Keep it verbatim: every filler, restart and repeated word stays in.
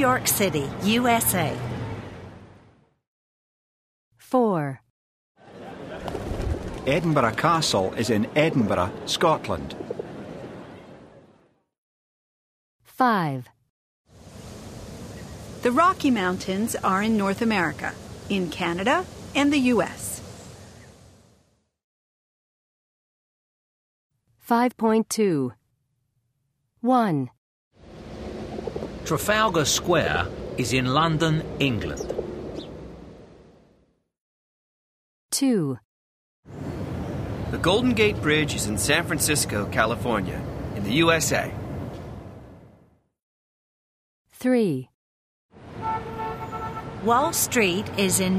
York City, U S A. four. Edinburgh Castle is in Edinburgh, Scotland. five. The Rocky Mountains are in North America, in Canada and the U S. five point two. one. Trafalgar Square is in London, England. two. The Golden Gate Bridge is in San Francisco, California, in the U S A. three. Wall Street is in